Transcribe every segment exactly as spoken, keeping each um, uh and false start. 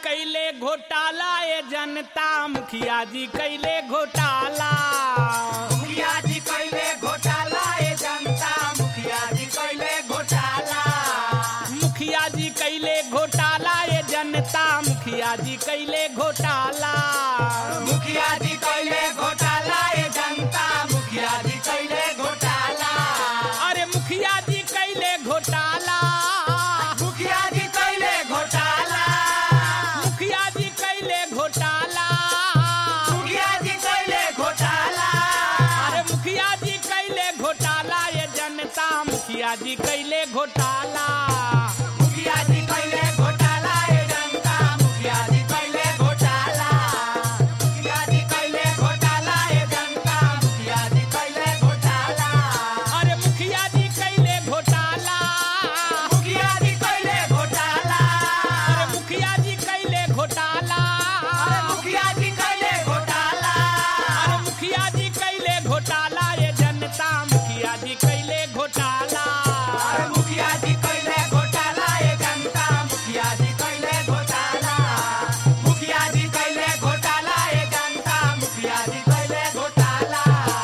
कैले घोटाला ये जनता मुखिया जी कैले घोटाला मुखिया जी कैले घोटाला ये जनता मुखिया जी कैले घोटाला मुखिया जी कैले घोटाला ये जनता मुखिया जी कैले घोटाला मुखिया जी कैले घोटाला ये जनता मुखिया जी कैले घोटाला अरे मुखिया जी कैले घोटाला मुखिया जी कैले घोटाला मुखिया जी कैले घोटाला मुखिया जी कैले घोटाला अरे मुखिया जी कैले घोटाला ये जनता मुखिया जी कैले घोटाला मुखिया जी कैले घोटाला ये जनता मुखिया जी कैले घोटाला मुखिया जी कैले घोटाला ये जनता मुखिया जी कैले घोटाला अरे मुखिया जी कैले घोटाला मुखिया जी कैले घोटाला अरे मुखिया जी कैले घोटाला अरे मुखिया जी कैले घोटाला अरे मुखिया जी कैले घोटाला ये जनता मुखिया जी कैले घोटाला अरे मुखिया जी कैले घोटाला ये जनता मुखिया जी कैले घोटाला मुखिया जी कैले घोटाला ये जनता मुखिया जी कैले घोटाला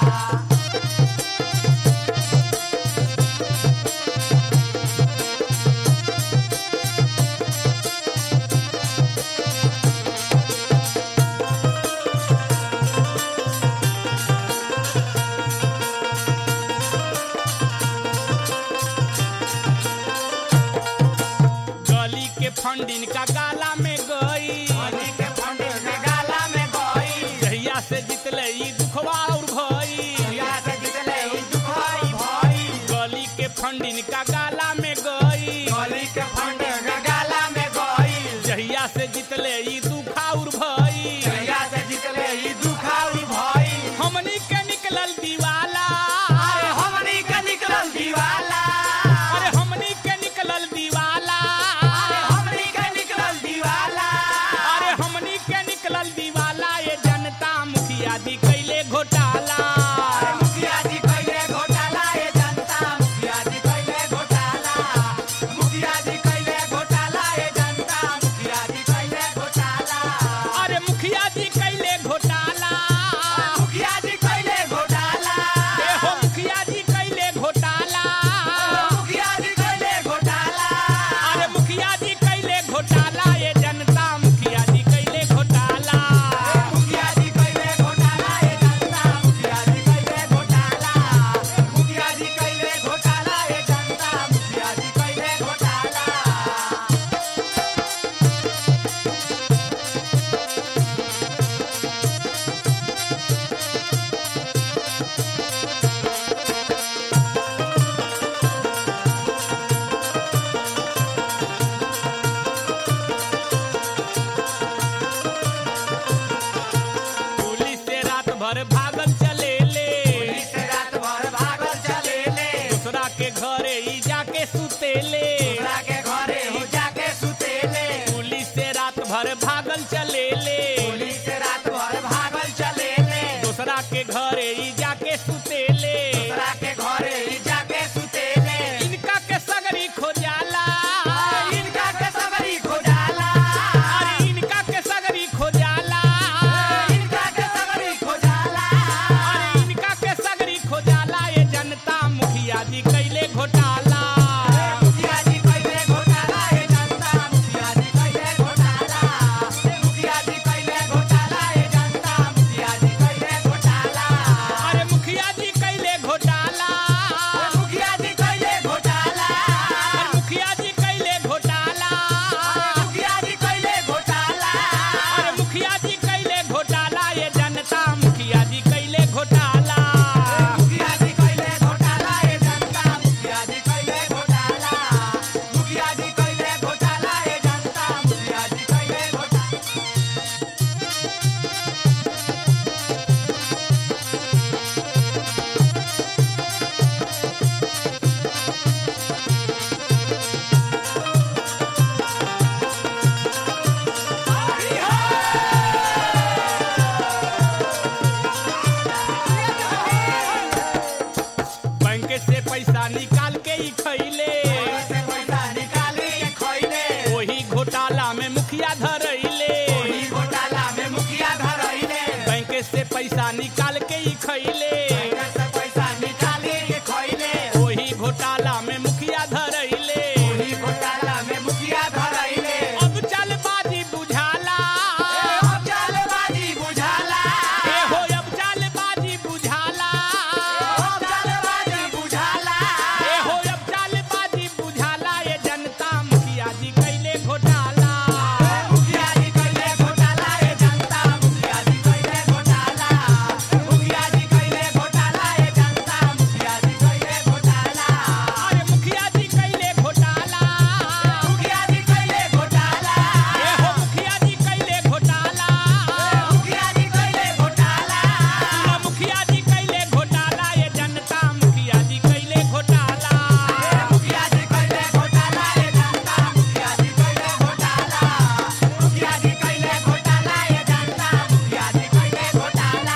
गली के फंडिन का गाला में गई गली के फंड में गाला में गई जहिया से जितले ई दुखवा और भई या से जितले ई दुखाई भाई गली के फंडिन का गाला में गई गली के फंड में गाला में गई जहिया से जितले ई दुखा और भई या से जितले ई दुखाई भाई हमनी के निकलल दीवाला अरे हमनी के निकलल दीवाला अरे हमनी के निकलल दीवाला अरे हमनी के निकलल दीवाला अरे हमनी के निकलल दीवाला ये जनता मुखिया जी कैले घोटाला अरे मुखिया जी कैले घोटाला ये जनता मुखिया जी कैले घोटाला मुखिया जी कैले घोटाला ये जनता मुखिया जी कैले घोटाला अरे मुखिया जी कैले घोटाला मुखिया जी कैले घोटाला ए हो मुखिया जी कैले घोटाला मुखिया जी कैले घोटाला अरे मुखिया जी कैले घोटाला ये जनता मुखिया जी कैले घोटाला मुखिया जी कैले घोटाला ये जनता मुखिया जी कैले घोटाला मुखिया जी कैले घोटाला ये जनता मुखिया जी कैले घोटाला पुलिस से रात भर भागल चले ले पुलिस रात भर भागल चले ले दूसरा के घरे ई जाके सुतेले दूसरा के घरे हो जाके सुतेले पुलिस से रात भर भागल चले ले पुलिस रात भर भागल चले ले दूसरा के घरे ई जाके सुतेले दूसरा के घरे ही जाके सुतेले इनका के सगरी खोजाला इनका के सगरी खोजाला अरे इनका के सगरी खोजाला इनका के सगरी खोजाला अरे इनका के सगरी खोजाला ये जनता मुखिया जी कैले घोटाला मुखिया जी कैले घोटाला ये जनता मुखिया जी कैले घोटाला मुखिया जी कैले पैसा निकाल के ही खैले बैंकर से पैसा निकाली के खइले वही घोटाला में मुखिया धरैले वही घोटाला में मुखिया धरैले अब चालबाजी बुझाला अब चालबाजी बुझाला ए हो अब चालबाजी बुझाला अब चालबाजी बुझाला ए हो अब चालबाजी बुझाला ये जनता मुखिया जी कैले घोटाला मुखिया जी कैले घोटाला ए जनता मुखिया जी कैले घोटाला मुखिया जी कैले घोटाला ए जनता मुखिया जी कैले घोटाला अरे मुखिया जी कैले घोटाला मुखिया जी कैले घोटाला ए हो मुखिया जी कैले घोटाला मुखिया जी कैले घोटाला सुनो मुखिया जी कैले घोटाला ये जनता मुखिया जी कैले घोटाला मुखिया जी कैले घोटाला ए जनता मुखिया जी कैले घोटाला मुखिया जी कैले घोटाला ए जनता मुखिया जी कैले घोटाला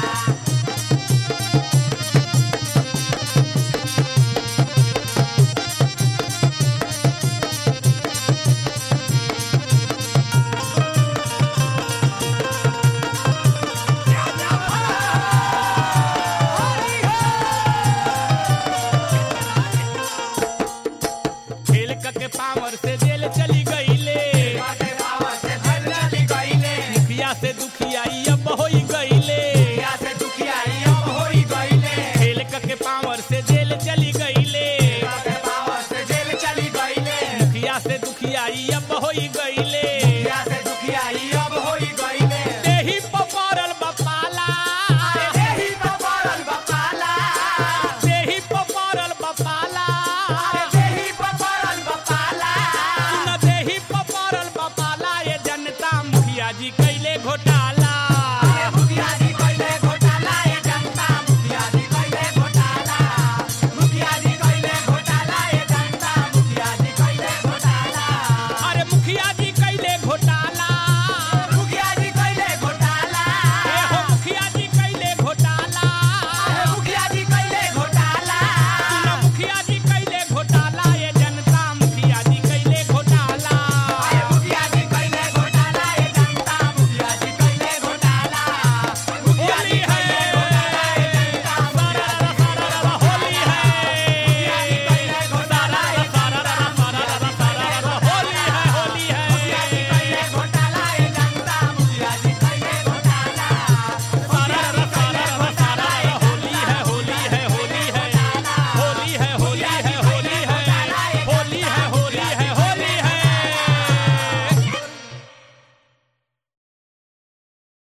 खेल के पावर से जेल चली गईले बाटे बाबा से जेल चली गईले मुखिया से दुखियाई अब होई गईले मुखिया से दुखियाई अब होई गईले खेल के पावर से जेल चली गईले बाटे बाबा से जेल चली गईले मुखिया से दुखियाई अब होई गईले मुखिया से दुखियाई अब होई गईले देही पपरल बपाला देही पपरल बपाला देही पपरल बपाला देही पपरल बपाला सुन देही पपरल बपाला ये जनता मुखिया जी कैले घोटाला